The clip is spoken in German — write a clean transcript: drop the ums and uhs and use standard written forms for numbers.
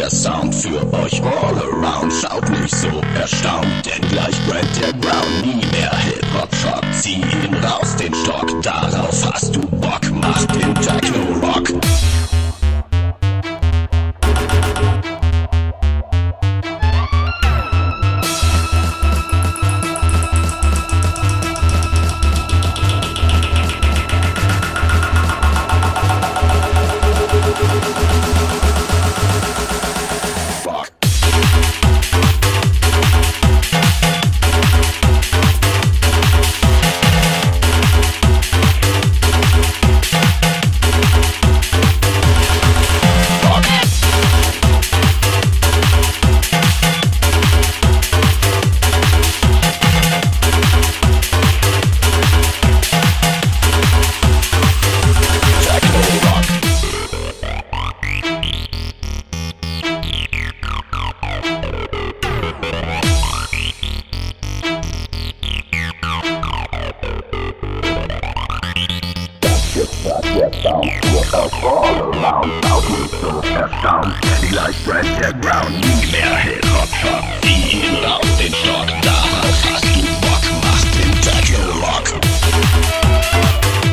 der Sound für euch all around. Schaut nicht so erstaunt, denn gleich brennt der Ground. Nie mehr Hip-Hop-Schock, zieh ihn raus, den Stock. Darauf hast du Bock, mach den Techno-Rock. Der Sound führt euch all around. Schaut nicht so erstaunt, denn gleich brennt der Ground. Nie mehr Hip-Hop-Schock, zieh ihn raus, den Stock. Darauf hast du Bock, mach den Techno-Rock.